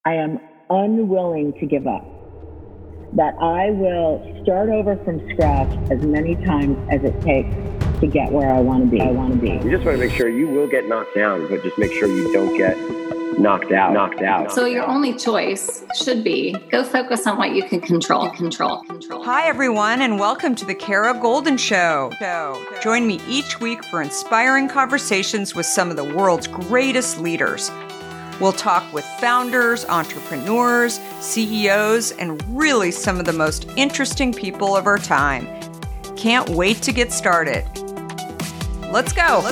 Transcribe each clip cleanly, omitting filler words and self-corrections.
I am unwilling to give up. That I will start over from scratch as many times as it takes to get where I want to be. You just want to make sure you will get knocked down, but just make sure you don't get knocked out. So your only choice should be go focus on what you can control. Hi, everyone, and welcome to the Kara Goldin Show. Join me each week for inspiring conversations with some of the world's greatest leaders. We'll talk with founders, entrepreneurs, CEOs, and really some of the most interesting people of our time. Can't wait to get started. Let's go.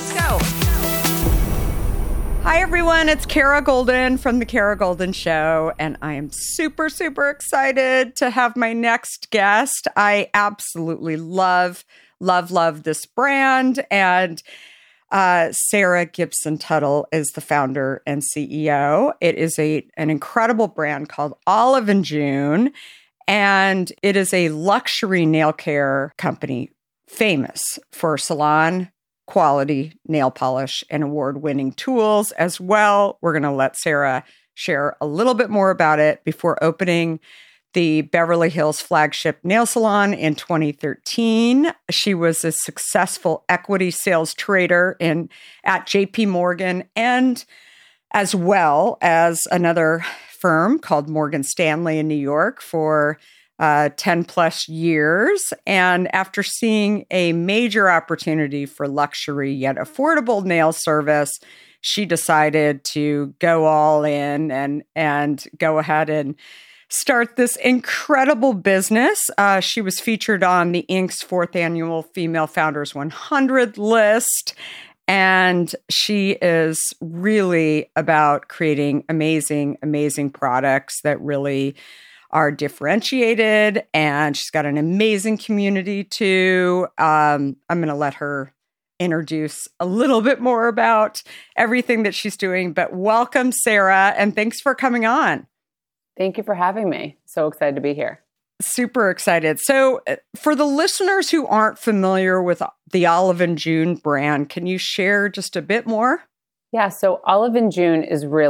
Hi, everyone. It's Kara Goldin from The Kara Goldin Show, and I am super excited to have my next guest. I absolutely love this brand, and Sarah Gibson Tuttle is the founder and CEO. It is an incredible brand called Olive & June, and it is a luxury nail care company famous for salon quality nail polish and award-winning tools as well. We're going to let Sarah share a little bit more about it before opening the Beverly Hills flagship nail salon in 2013. She was a successful equity sales trader at JP Morgan, and as well as another firm called Morgan Stanley in New York for 10 plus years. And after seeing a major opportunity for luxury yet affordable nail service, she decided to go all in and go ahead and start this incredible business. She was featured on the Inc.'s 4th annual Female Founders 100 list. And she is really about creating amazing products that really are differentiated. And she's got an amazing community too. I'm going to let her introduce a little bit more about everything that she's doing. But welcome, Sarah, and thanks for coming on. Thank you for having me. So excited to be here. Super excited. So for the listeners who aren't familiar with the Olive & June brand, can you share just a bit more? Yeah, so Olive & June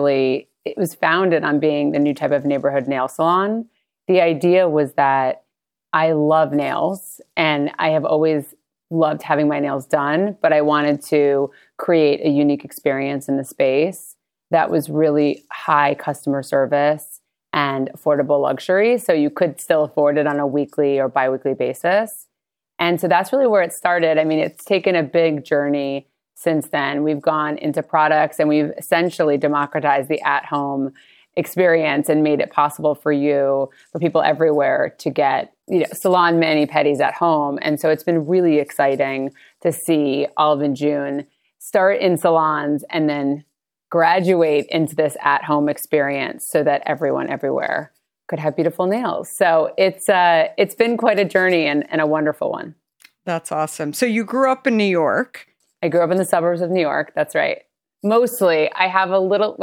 it was founded on being the new type of neighborhood nail salon. The idea was that I love nails and I have always loved having my nails done, but I wanted to create a unique experience in the space that was really high customer service and affordable luxury. So you could still afford it on a weekly or biweekly basis. And so that's really where it started. I mean, it's taken a big journey since then. We've gone into products and we've essentially democratized the at-home experience and made it possible for people everywhere to get, salon mani-pedis at home. And so it's been really exciting to see Olive & June start in salons and then graduate into this at-home experience so that everyone everywhere could have beautiful nails. So it's been quite a journey and a wonderful one. That's awesome. So you grew up in New York. I grew up in the suburbs of New York. That's right. Mostly. I have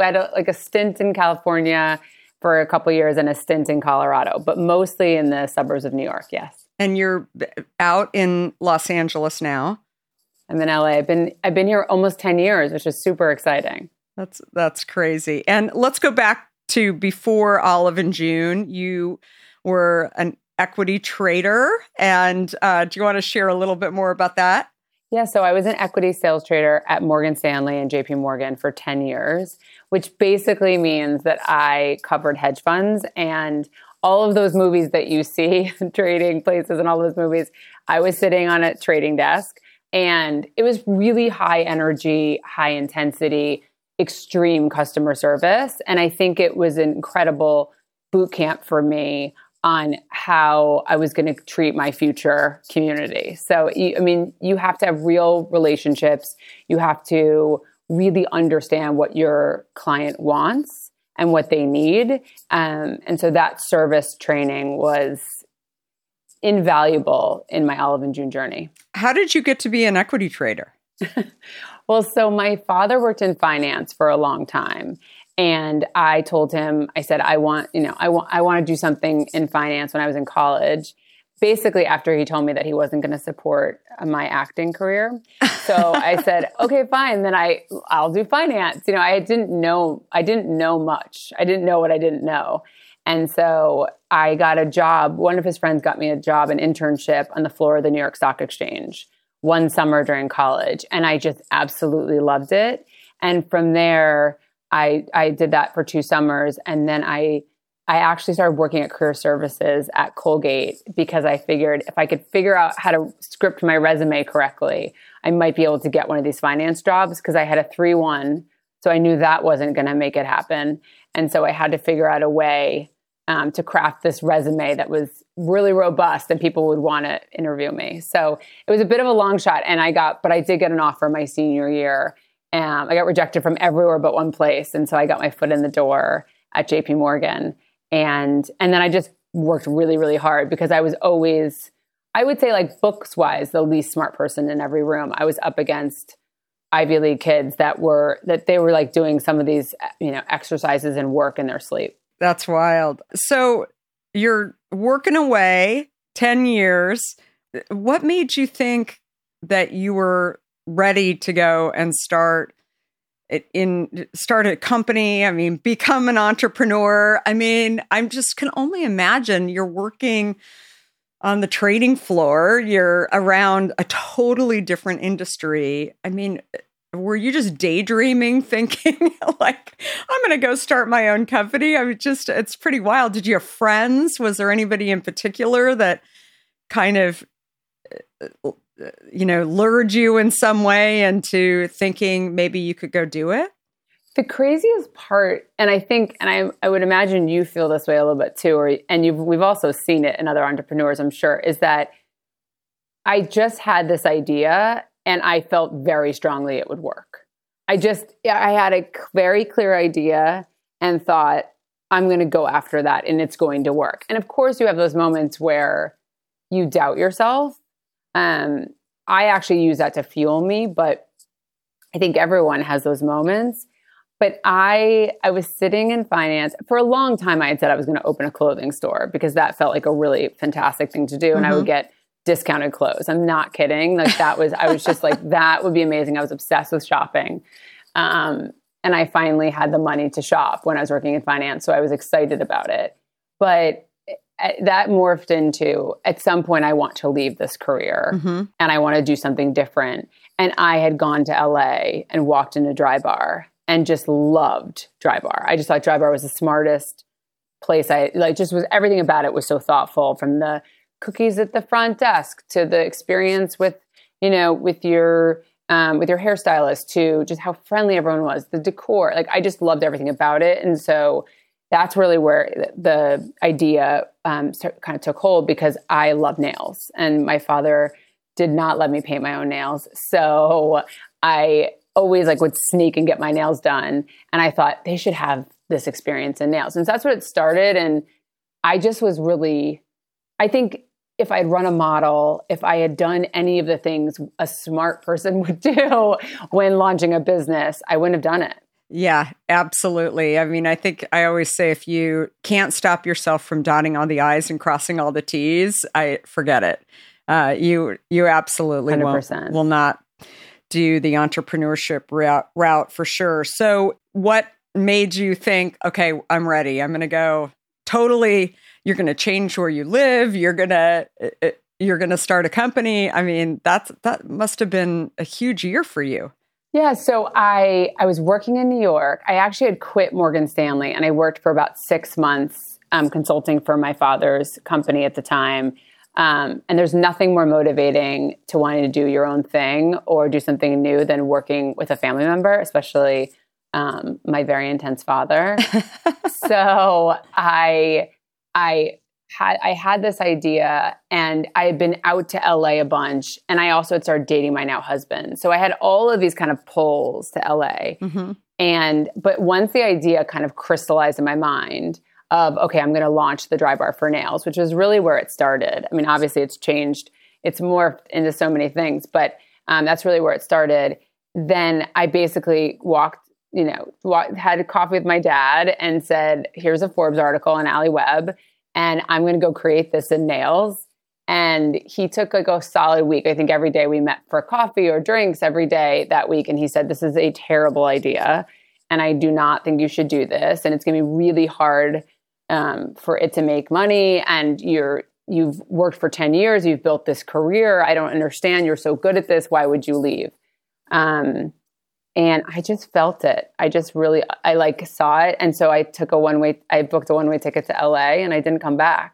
a stint in California for a couple years and a stint in Colorado, but mostly in the suburbs of New York. Yes. And you're out in Los Angeles now. I'm in LA. I've been here almost 10 years, which is super exciting. That's crazy. And let's go back to before Olive & June. You were an equity trader. And do you want to share a little bit more about that? Yeah, so I was an equity sales trader at Morgan Stanley and JP Morgan for 10 years, which basically means that I covered hedge funds and all of those movies that you see, trading places and all those movies. I was sitting on a trading desk and it was really high energy, high intensity, extreme customer service. And I think it was an incredible boot camp for me on how I was going to treat my future community. So, you have to have real relationships. You have to really understand what your client wants and what they need. And so that service training was invaluable in my Olive & June journey. How did you get to be an equity trader? Well, so my father worked in finance for a long time. And I told him, I said, I want to do something in finance when I was in college. basically after he told me that he wasn't going to support my acting career. So I said, okay, fine. Then I'll do finance. You know, I didn't know much. I didn't know what I didn't know. And so I got a job. One of his friends got me a job, an internship on the floor of the New York Stock Exchange one summer during college. And I just absolutely loved it. And from there, I did that for 2 summers. And then I actually started working at career services at Colgate because I figured if I could figure out how to script my resume correctly, I might be able to get one of these finance jobs because I had a 3.1. So I knew that wasn't going to make it happen. And so I had to figure out a way to craft this resume that was really robust and people would want to interview me. So it was a bit of a long shot. But I did get an offer my senior year. I got rejected from everywhere but one place. And so I got my foot in the door at JP Morgan. And then I just worked really, really hard because I was always, I would say like books wise, the least smart person in every room. I was up against Ivy League kids that they were like doing some of these, you know, exercises and work in their sleep. That's wild. So you're working away 10 years. What made you think that you were ready to go and start a company? I mean, become an entrepreneur. I mean, can only imagine you're working on the trading floor. You're around a totally different industry. I mean, were you just daydreaming, thinking like, I'm going to go start my own company? I mean, it's pretty wild. Did you have friends? Was there anybody in particular that kind of, lured you in some way into thinking maybe you could go do it? The craziest part, and I would imagine you feel this way a little bit too, we've also seen it in other entrepreneurs, I'm sure, is that I just had this idea and I felt very strongly it would work. I had a very clear idea and thought, I'm going to go after that and it's going to work. And of course you have those moments where you doubt yourself. I actually use that to fuel me, but I think everyone has those moments. But I was sitting in finance. For a long time, I had said I was going to open a clothing store because that felt like a really fantastic thing to do. And I would get discounted clothes. I'm not kidding. Like I was just like, that would be amazing. I was obsessed with shopping. And I finally had the money to shop when I was working in finance. So I was excited about it. But that morphed into, at some point, I want to leave this career and I want to do something different. And I had gone to LA and walked into Dry Bar and just loved Dry Bar. I just thought Dry Bar was the smartest place. Everything about it was so thoughtful, from the cookies at the front desk to the experience with your hairstylist to just how friendly everyone was, the decor. Like I just loved everything about it. And so that's really where the idea kind of took hold, because I love nails and my father did not let me paint my own nails. So I always would sneak and get my nails done. And I thought they should have this experience in nails. And so that's what it started. And I just was really, I think if I'd run a model, if I had done any of the things a smart person would do when launching a business, I wouldn't have done it. Yeah, absolutely. I mean, I think I always say if you can't stop yourself from dotting all the I's and crossing all the T's, forget it. You absolutely will not do the entrepreneurship route for sure. So what made you think, okay, I'm ready. I'm going to go totally, you're going to change where you live. You're going to start a company. I mean, that must have been a huge year for you. Yeah. So I was working in New York. I actually had quit Morgan Stanley and I worked for about 6 months consulting for my father's company at the time. And there's nothing more motivating to wanting to do your own thing or do something new than working with a family member, especially my very intense father. So I had this idea, and I had been out to LA a bunch, and I also had started dating my now husband. So I had all of these kind of pulls to LA. But once the idea kind of crystallized in my mind of, okay, I'm going to launch the Dry Bar for nails, which was really where it started. I mean, obviously it's changed. It's morphed into so many things, but that's really where it started. Then I basically had coffee with my dad and said, here's a Forbes article on Allie Webb, and I'm going to go create this in nails. And he took like a solid week. I think every day we met for coffee or drinks every day that week. And he said, this is a terrible idea. And I do not think you should do this. And it's going to be really hard for it to make money. And you've worked for 10 years. You've built this career. I don't understand. You're so good at this. Why would you leave? And I just felt it. I like saw it. And so I booked a one-way ticket to LA and I didn't come back.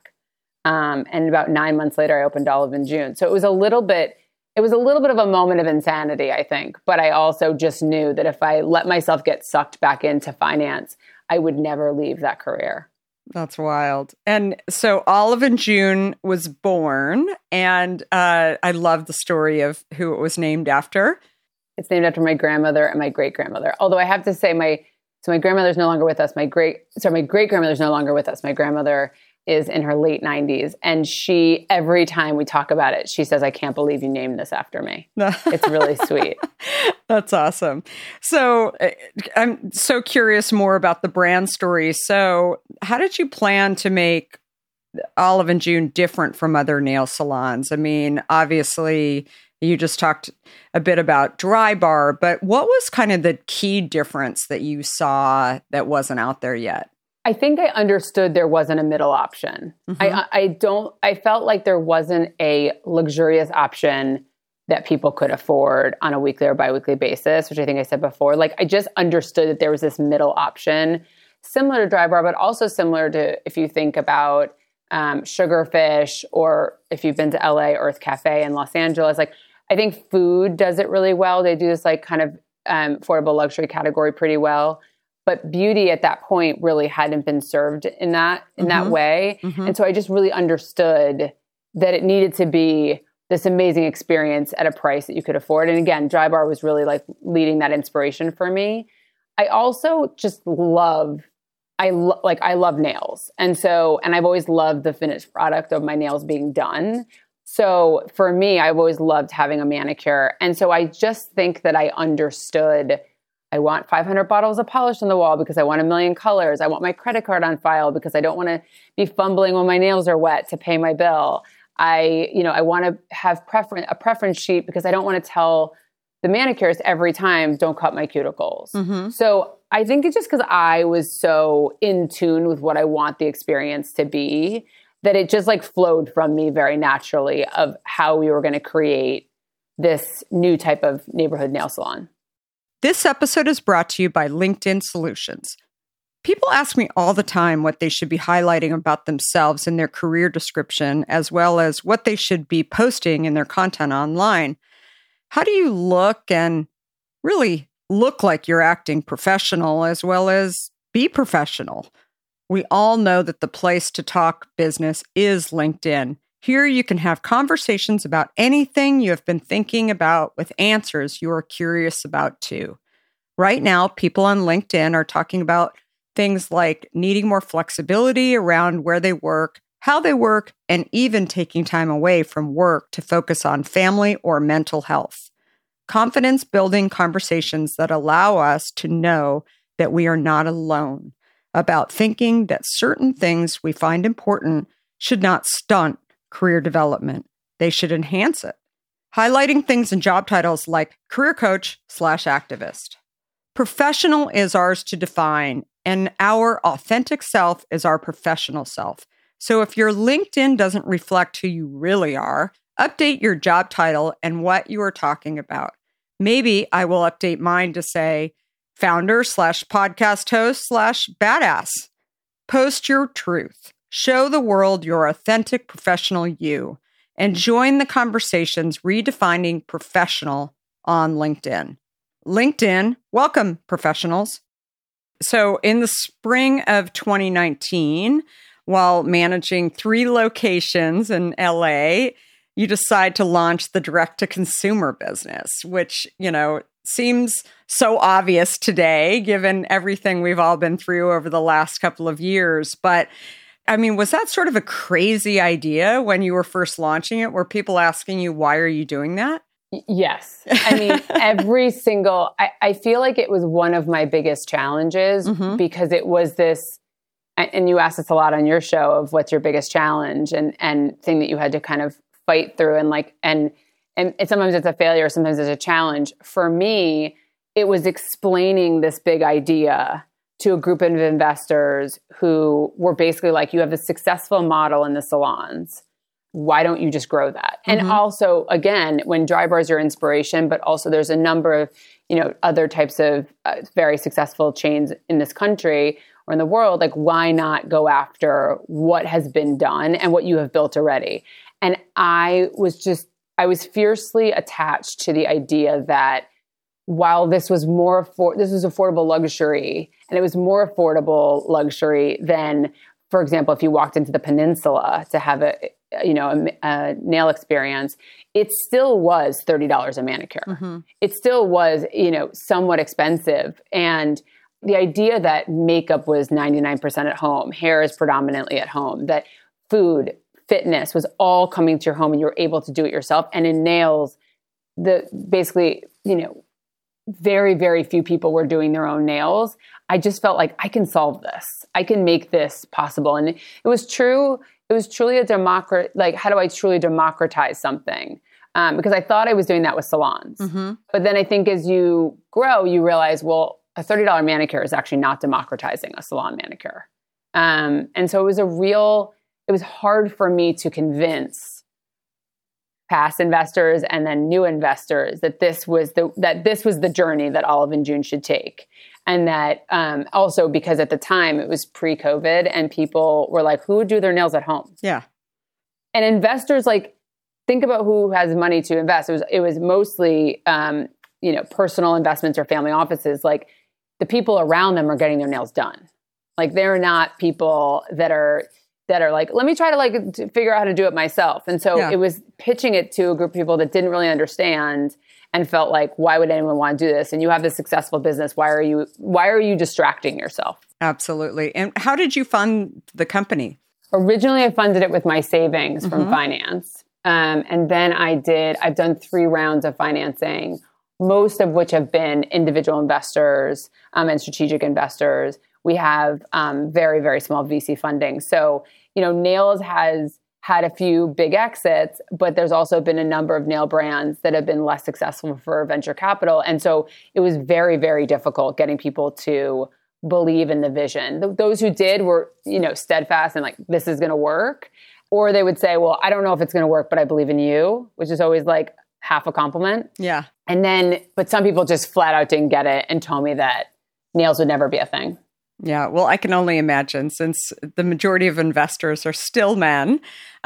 And about 9 months later, I opened Olive & June. So it was a little bit of a moment of insanity, I think. But I also just knew that if I let myself get sucked back into finance, I would never leave that career. That's wild. And so Olive & June was born, and I love the story of who it was named after. It's named after my grandmother and my great-grandmother. Although I have to say my grandmother's no longer with us. My great-grandmother's no longer with us. My grandmother is in her late 90s. And she, every time we talk about it, she says, I can't believe you named this after me. It's really sweet. That's awesome. So I'm so curious more about the brand story. So how did you plan to make Olive & June different from other nail salons? I mean, obviously, you just talked a bit about Drybar, but what was kind of the key difference that you saw that wasn't out there yet? I think I understood there wasn't a middle option. Mm-hmm. I felt like there wasn't a luxurious option that people could afford on a weekly or biweekly basis, which I think I said before. Like, I just understood that there was this middle option, similar to Drybar, but also similar to if you think about Sugarfish, or if you've been to LA, Earth Cafe in Los Angeles. Like, I think food does it really well. They do this like kind of affordable luxury category pretty well. But beauty at that point really hadn't been served in that way. Mm-hmm. And so I just really understood that it needed to be this amazing experience at a price that you could afford. And again, Drybar was really like leading that inspiration for me. I also just love nails. And I've always loved the finished product of my nails being done. So for me, I've always loved having a manicure. And so I just think that I understood I want 500 bottles of polish on the wall because I want 1 million colors. I want my credit card on file because I don't want to be fumbling when my nails are wet to pay my bill. I want to have a preference sheet because I don't want to tell the manicurist every time, don't cut my cuticles. Mm-hmm. So I think it's just because I was so in tune with what I want the experience to be that it just like flowed from me very naturally of how we were going to create this new type of neighborhood nail salon. This episode is brought to you by LinkedIn Solutions. People ask me all the time what they should be highlighting about themselves in their career description, as well as what they should be posting in their content online. How do you look and really look like you're acting professional as well as be professional? We all know that the place to talk business is LinkedIn. Here you can have conversations about anything you have been thinking about with answers you are curious about too. Right now, people on LinkedIn are talking about things like needing more flexibility around where they work, how they work, and even taking time away from work to focus on family or mental health. Confidence-building conversations that allow us to know that we are not alone, about thinking that certain things we find important should not stunt career development. They should enhance it. Highlighting things in job titles like career coach/activist. Professional is ours to define, and our authentic self is our professional self. So if your LinkedIn doesn't reflect who you really are, update your job title and what you are talking about. Maybe I will update mine to say founder/podcast host/badass. Post your truth. Show the world your authentic professional you, and join the conversations redefining professional on LinkedIn. LinkedIn, welcome professionals. So in the spring of 2019, while managing 3 locations in LA, you decide to launch the direct-to-consumer business, which, seems so obvious today, given everything we've all been through over the last couple of years. But I mean, was that sort of a crazy idea when you were first launching it? Were people asking you, why are you doing that? Yes. I mean, I feel like it was one of my biggest challenges because it was this and you asked us a lot on your show of what's your biggest challenge and thing that you had to kind of fight through and sometimes it's a failure, sometimes it's a challenge. For me, it was explaining this big idea to a group of investors who were basically like, you have a successful model in the salons. Why don't you just grow that? Mm-hmm. And also, again, when Drybar is your inspiration, but also there's a number of, other types of very successful chains in this country or in the world, like why not go after what has been done and what you have built already? And I was fiercely attached to the idea that while this was affordable luxury, and it was more affordable luxury than, for example, if you walked into the Peninsula to have a nail experience, it still was $30 a manicure. Mm-hmm. It still was, somewhat expensive. And the idea that makeup was 99% at home, hair is predominantly at home, that food, fitness was all coming to your home and you were able to do it yourself. And in nails, very, very few people were doing their own nails. I just felt like I can solve this. I can make this possible. And it was true. It was truly how do I truly democratize something? Because I thought I was doing that with salons. Mm-hmm. But then I think as you grow, you realize, well, a $30 manicure is actually not democratizing a salon manicure. And so it was hard for me to convince past investors and then new investors that this was the journey that Olive & June should take. And that also because at the time it was pre-COVID and people were like, who would do their nails at home? Yeah. And investors, like, think about who has money to invest. It was mostly, personal investments or family offices. Like the people around them are getting their nails done. Like they're not people that are like, let me try to figure out how to do it myself. And so It was pitching it to a group of people that didn't really understand and felt like, why would anyone want to do this? And you have this successful business. Why are you distracting yourself? Absolutely. And how did you fund the company? Originally, I funded it with my savings from finance. And then I've done 3 rounds of financing, most of which have been individual investors and strategic investors. We have very, very small VC funding. So, Nails has had a few big exits, but there's also been a number of nail brands that have been less successful for venture capital. And so it was very, very difficult getting people to believe in the vision. Those who did were, steadfast and like, this is going to work. Or they would say, well, I don't know if it's going to work, but I believe in you, which is always like half a compliment. Yeah. But some people just flat out didn't get it and told me that nails would never be a thing. Yeah, well, I can only imagine since the majority of investors are still men,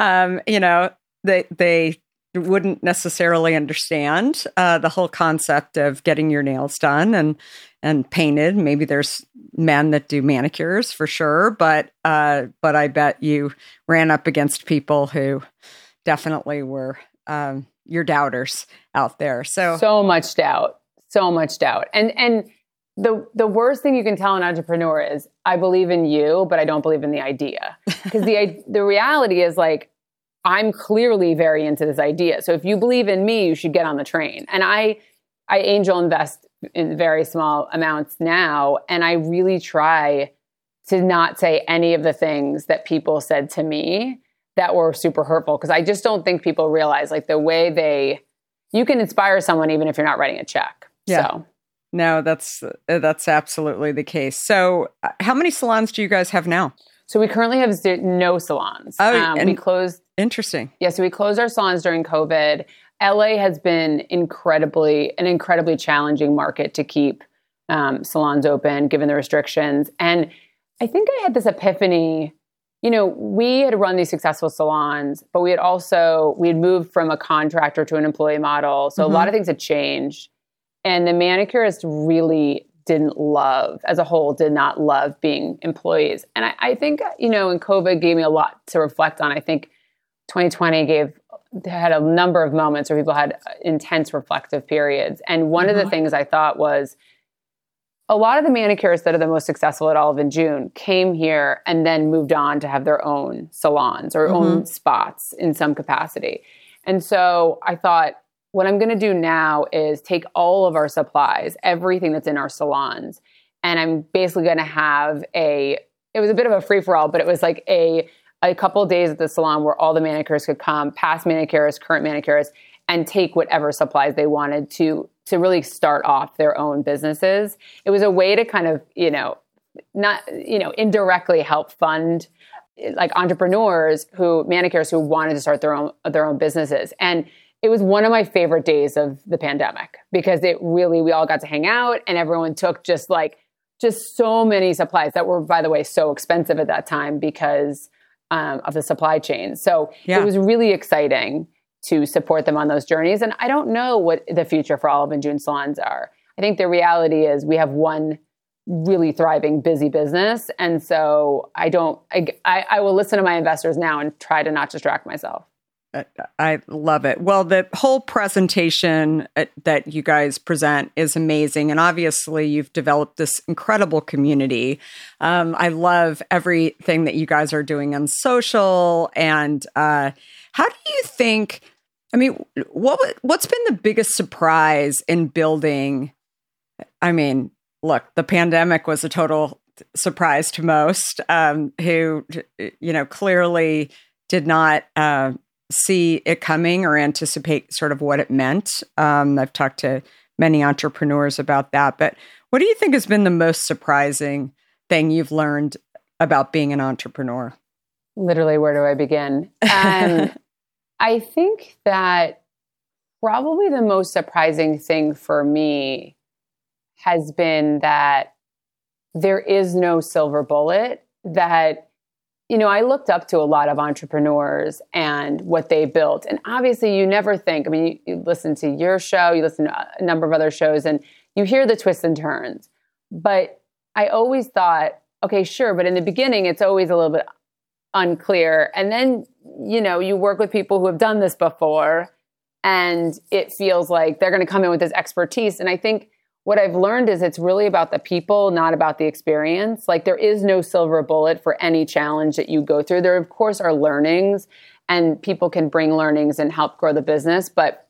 they wouldn't necessarily understand the whole concept of getting your nails done and painted. Maybe there's men that do manicures for sure, but I bet you ran up against people who definitely were your doubters out there. So much doubt. And the worst thing you can tell an entrepreneur is, I believe in you, but I don't believe in the idea. Because the reality is like, I'm clearly very into this idea. So if you believe in me, you should get on the train. And I angel invest in very small amounts now. And I really try to not say any of the things that people said to me that were super hurtful. Because I just don't think people realize like the way you can inspire someone even if you're not writing a check. Yeah. So. No, that's absolutely the case. So how many salons do you guys have now? So we currently have no salons. We closed. Interesting. Yeah, so we closed our salons during COVID. LA has been an incredibly challenging market to keep salons open given the restrictions. And I think I had this epiphany. We had run these successful salons, but we had moved from a contractor to an employee model. So a lot of things had changed. And the manicurists really did not love being employees. And I think, and COVID gave me a lot to reflect on. I think 2020 had a number of moments where people had intense reflective periods. And one of the things I thought was a lot of the manicurists that are the most successful at Olive & June came here and then moved on to have their own salons or own spots in some capacity. And so I thought, what I'm going to do now is take all of our supplies, everything that's in our salons, and I'm basically going to have a was a bit of a free for all, but it was like a couple of days at the salon where all the manicurists could come, past manicurists, current manicurists, and take whatever supplies they wanted to really start off their own businesses. It was a way to kind of, indirectly help fund like manicurists who wanted to start their own businesses. And it was one of my favorite days of the pandemic because we all got to hang out and everyone took just so many supplies that were, by the way, so expensive at that time because of the supply chain. So It was really exciting to support them on those journeys. And I don't know what the future for Olive & June salons are. I think the reality is we have one really thriving, busy business. And so I will listen to my investors now and try to not distract myself. I love it. Well, the whole presentation that you guys present is amazing. And obviously, you've developed this incredible community. I love everything that you guys are doing on social. And how do you think, what's been the biggest surprise in building? Look, the pandemic was a total surprise to most who, clearly did not see it coming or anticipate sort of what it meant. I've talked to many entrepreneurs about that. But what do you think has been the most surprising thing you've learned about being an entrepreneur? Literally, where do I begin? I think that probably the most surprising thing for me has been that there is no silver bullet, that I looked up to a lot of entrepreneurs and what they built. And obviously you never think, you listen to your show, you listen to a number of other shows and you hear the twists and turns. But I always thought, okay, sure. But in the beginning, it's always a little bit unclear. And then, you work with people who have done this before and it feels like they're going to come in with this expertise. And I think what I've learned is it's really about the people, not about the experience. Like there is no silver bullet for any challenge that you go through. There, of course, are learnings and people can bring learnings and help grow the business. But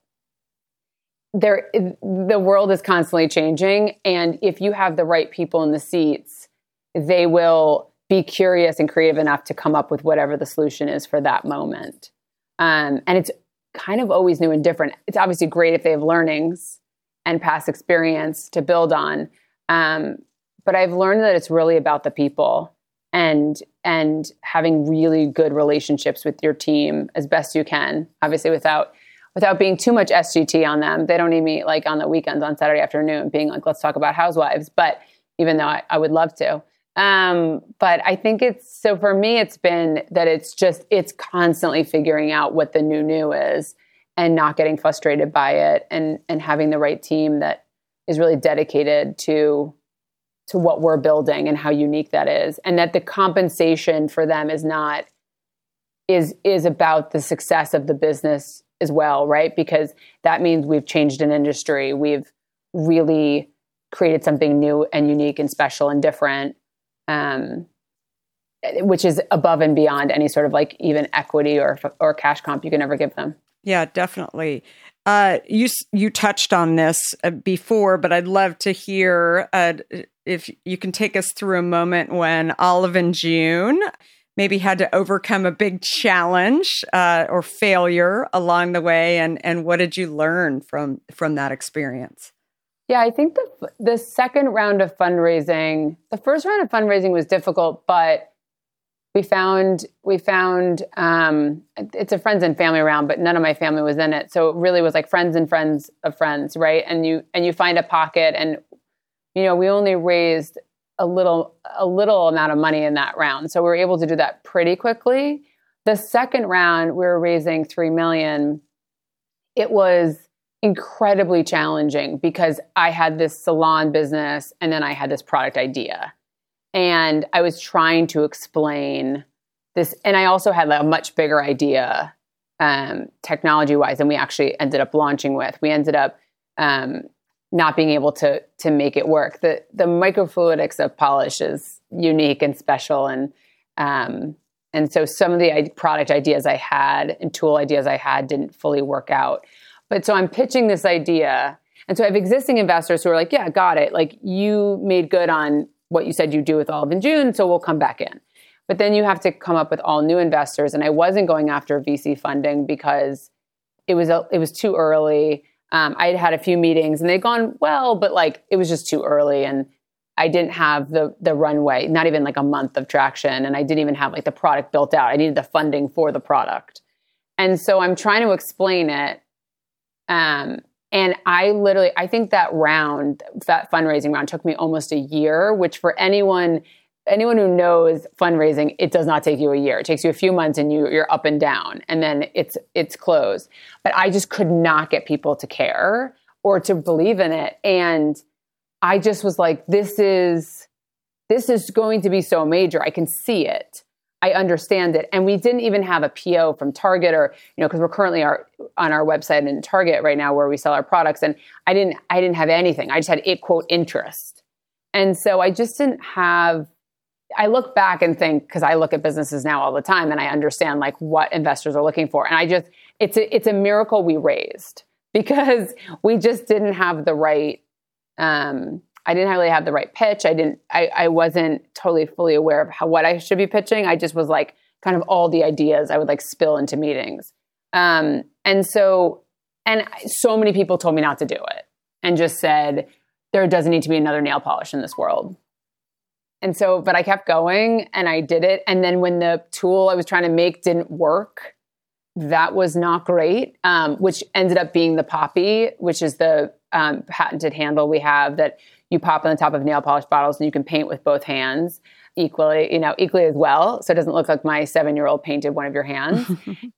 the world is constantly changing. And if you have the right people in the seats, they will be curious and creative enough to come up with whatever the solution is for that moment. And it's kind of always new and different. It's obviously great if they have learnings and past experience to build on. But I've learned that it's really about the people and having really good relationships with your team as best you can, obviously without being too much SGT on them. They don't need me like on the weekends on Saturday afternoon being like, let's talk about housewives. But even though I would love to. But I think for me, it's been that it's constantly figuring out what the new is and not getting frustrated by it and having the right team that is really dedicated to what we're building and how unique that is. And that the compensation for them is about the success of the business as well, right? Because that means we've changed an industry. We've really created something new and unique and special and different, which is above and beyond any sort of like even equity or cash comp you can ever give them. Yeah, definitely. You touched on this before, but I'd love to hear if you can take us through a moment when Olive & June maybe had to overcome a big challenge or failure along the way, and what did you learn from that experience? Yeah, I think the second round of fundraising, the first round of fundraising was difficult, but we found it's a friends and family round, but none of my family was in it. So it really was like friends and friends of friends, right? And you find a pocket, and we only raised a little amount of money in that round. So we were able to do that pretty quickly. The second round, we were raising $3 million. It was incredibly challenging because I had this salon business and then I had this product idea. And I was trying to explain this. And I also had a much bigger idea technology-wise than we actually ended up launching with. We ended up not being able to make it work. The microfluidics of polish is unique and special. And so some of the product ideas I had and tool ideas I had didn't fully work out. But so I'm pitching this idea. And so I have existing investors who are like, yeah, got it. Like you made good on what you said you do with Olive & June, so we'll come back in. But then you have to come up with all new investors. And I wasn't going after VC funding because it was too early. I had a few meetings and they'd gone well, but like it was just too early. And I didn't have the runway, not even like a month of traction. And I didn't even have like the product built out. I needed the funding for the product. And so I'm trying to explain it. And I think that fundraising round took me almost a year, which for anyone who knows fundraising, it does not take you a year. It takes you a few months and you're up and down and then it's closed. But I just could not get people to care or to believe in it. And I just was like, this is going to be so major. I can see it. I understand it. And we didn't even have a PO from Target or, because we're currently on our website in Target right now where we sell our products. And I didn't have anything. I just had quote interest. And so I just didn't have, I look back and think, because I look at businesses now all the time and I understand like what investors are looking for. And it's a miracle we raised because we just didn't have the right, I didn't really have the right pitch. I wasn't totally fully aware of what I should be pitching. I just was like kind of all the ideas I would like spill into meetings. And so many people told me not to do it and just said, there doesn't need to be another nail polish in this world. And so, but I kept going and I did it. And then when the tool I was trying to make didn't work, that was not great, which ended up being the Poppy, which is the patented handle we have that you pop on the top of nail polish bottles and you can paint with both hands equally as well. So it doesn't look like my 7-year-old painted one of your hands.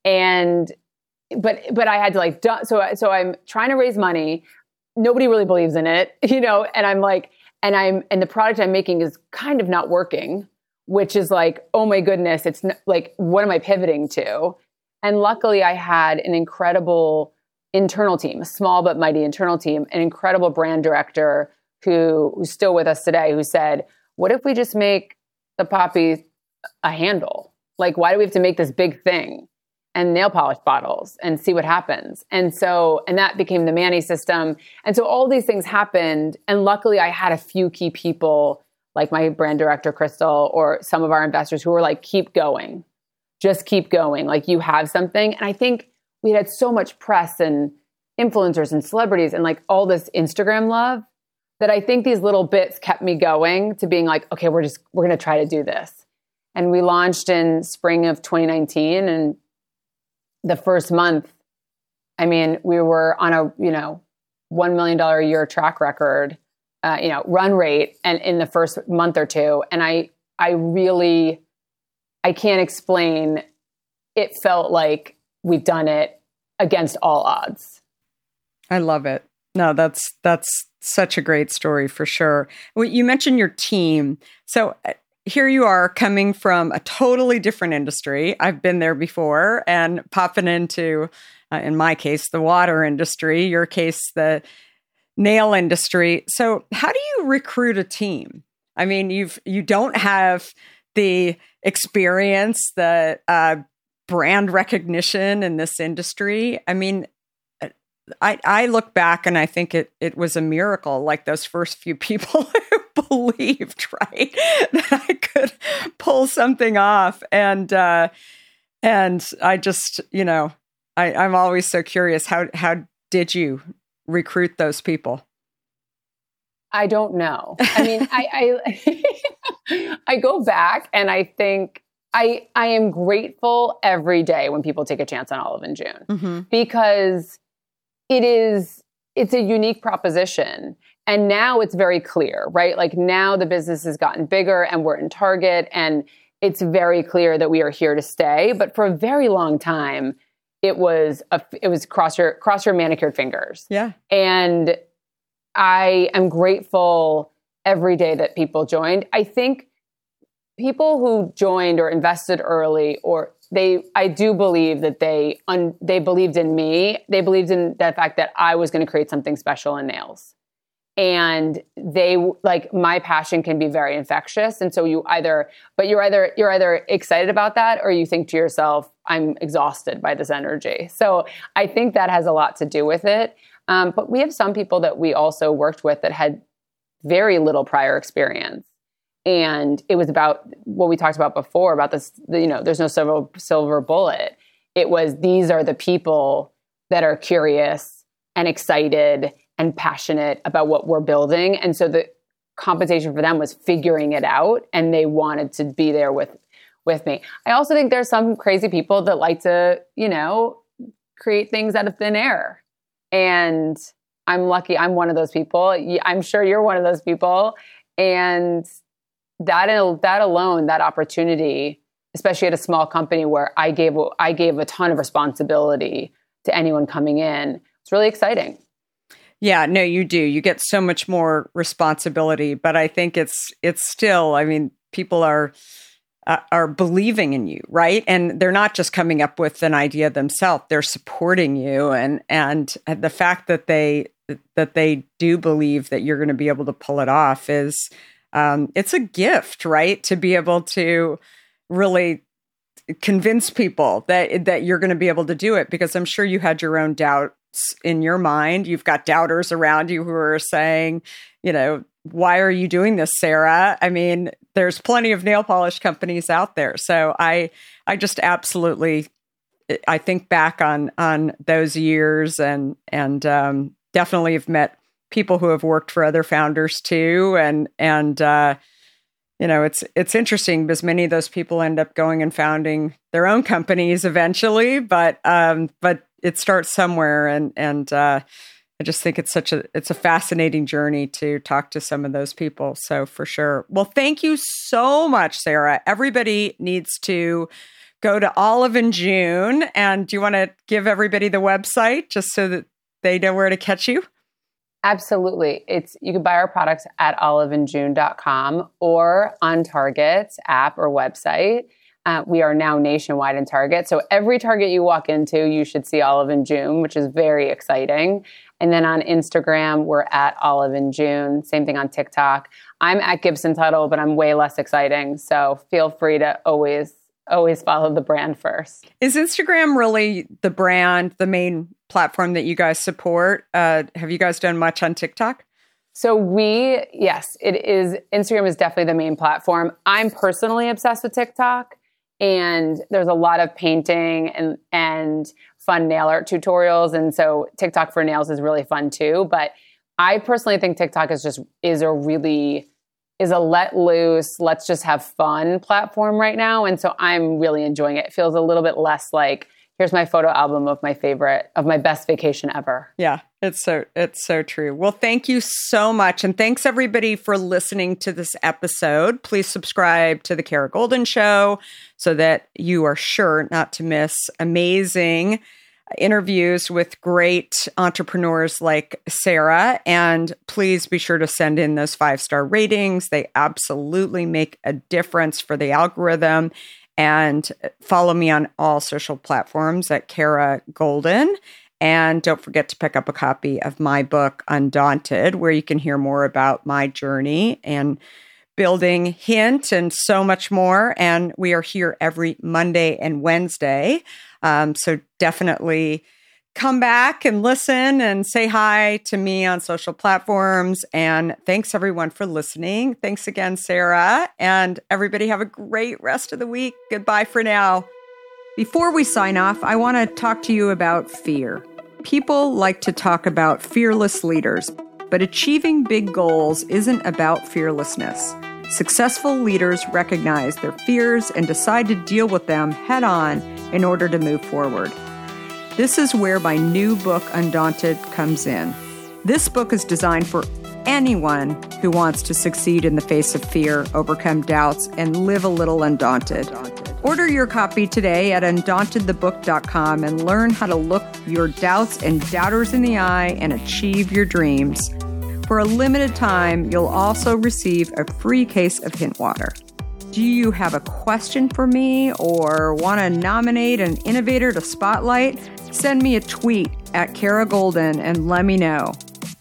But I had to so I'm trying to raise money. Nobody really believes in it, and I'm like, and the product I'm making is kind of not working, which is like, oh my goodness, it's like, what am I pivoting to? And luckily I had an incredible internal team, a small but mighty internal team, an incredible brand director who's still with us today, who said, what if we just make the Poppy a handle? Like, why do we have to make this big thing and nail polish bottles and see what happens? And that became the Manny system. And so all these things happened. And luckily I had a few key people like my brand director, Crystal, or some of our investors who were like, keep going, just keep going. Like you have something. And I think we had so much press and influencers and celebrities and like all this Instagram love that I think these little bits kept me going to being like, okay, we're going to try to do this. And we launched in spring of 2019. And the first month, I mean, we were on a, $1 million a year track record, run rate and in the first month or two. And I can't explain. It felt like we've done it against all odds. I love it. No, that's such a great story for sure. Well, you mentioned your team. So here you are coming from a totally different industry. I've been there before and popping into, in my case, the water industry, your case, the nail industry. So how do you recruit a team? I mean, you don't have the experience, the brand recognition in this industry. I mean, I look back and I think it was a miracle, like those first few people who believed, right, that I could pull something off. And I just, I'm always so curious. How did you recruit those people? I don't know. I mean, I go back and I think I am grateful every day when people take a chance on Olive & June because it's a unique proposition. And now it's very clear, right? Like now the business has gotten bigger and we're in Target and it's very clear that we are here to stay. But for a very long time, it was cross your manicured fingers. Yeah. And I am grateful every day that people joined. I think people who joined or invested early I do believe that they believed in me. They believed in the fact that I was going to create something special in nails. And my passion can be very infectious. And so you're either excited about that or you think to yourself, I'm exhausted by this energy. So I think that has a lot to do with it. But we have some people that we also worked with that had very little prior experience. And it was about what we talked about before, about this, there's no silver bullet. It was, these are the people that are curious and excited and passionate about what we're building. And so the compensation for them was figuring it out, and they wanted to be there with me. I also think there's some crazy people that like to, create things out of thin air. And I'm lucky I'm one of those people. I'm sure you're one of those people. And that alone, that opportunity, especially at a small company where I gave a ton of responsibility to anyone coming in, it's really exciting. Yeah, no, you do. You get so much more responsibility, but I think it's still, I mean, people are believing in you, right? And they're not just coming up with an idea themselves; they're supporting you, and the fact that they do believe that you're going to be able to pull it off is, it's a gift, right? To be able to really convince people that you're going to be able to do it, because I'm sure you had your own doubts in your mind. You've got doubters around you who are saying, why are you doing this, Sarah? I mean, there's plenty of nail polish companies out there. So I just absolutely, I think back on those years and definitely have met people who have worked for other founders too. And it's interesting because many of those people end up going and founding their own companies eventually, but it starts somewhere. And I just think it's a fascinating journey to talk to some of those people. So for sure. Well, thank you so much, Sarah. Everybody needs to go to Olive & June. And do you want to give everybody the website just so that they know where to catch you? Absolutely. You can buy our products at oliveandjune.com or on Target's app or website. We are now nationwide in Target. So every Target you walk into, you should see Olive & June, which is very exciting. And then on Instagram, we're at Olive & June. Same thing on TikTok. I'm at Gibson Tuttle, but I'm way less exciting. So feel free to always follow the brand first. Is Instagram really the brand, the main platform that you guys support? Have you guys done much on TikTok? So yes, it is. Instagram is definitely the main platform. I'm personally obsessed with TikTok, and there's a lot of painting and fun nail art tutorials. And so TikTok for nails is really fun too. But I personally think TikTok is a let loose, let's just have fun platform right now. And so I'm really enjoying it. It feels a little bit less like, here's my photo album of my best vacation ever. Yeah, it's so true. Well, thank you so much. And thanks everybody for listening to this episode. Please subscribe to The Kara Goldin Show so that you are sure not to miss amazing interviews with great entrepreneurs like Sarah. And please be sure to send in those 5-star ratings. They absolutely make a difference for the algorithm. And follow me on all social platforms at Kara Goldin. And don't forget to pick up a copy of my book, Undaunted, where you can hear more about my journey and building Hint and so much more. And we are here every Monday and Wednesday. So definitely come back and listen and say hi to me on social platforms. And thanks everyone for listening. Thanks again, Sarah. And everybody have a great rest of the week. Goodbye for now. Before we sign off, I want to talk to you about fear. People like to talk about fearless leaders, but achieving big goals isn't about fearlessness. Successful leaders recognize their fears and decide to deal with them head on in order to move forward. This is where my new book, Undaunted, comes in. This book is designed for anyone who wants to succeed in the face of fear, overcome doubts, and live a little undaunted. Order your copy today at undauntedthebook.com and learn how to look your doubts and doubters in the eye and achieve your dreams. For a limited time, you'll also receive a free case of Hint water. Do you have a question for me or want to nominate an innovator to spotlight? Send me a tweet at Kara Goldin and let me know.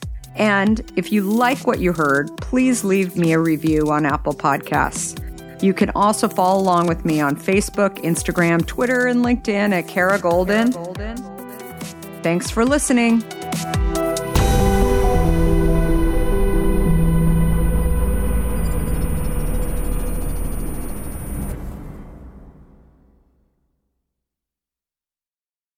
And if you like what you heard, please leave me a review on Apple Podcasts. You can also follow along with me on Facebook, Instagram, Twitter, and LinkedIn at Kara Goldin. Thanks for listening.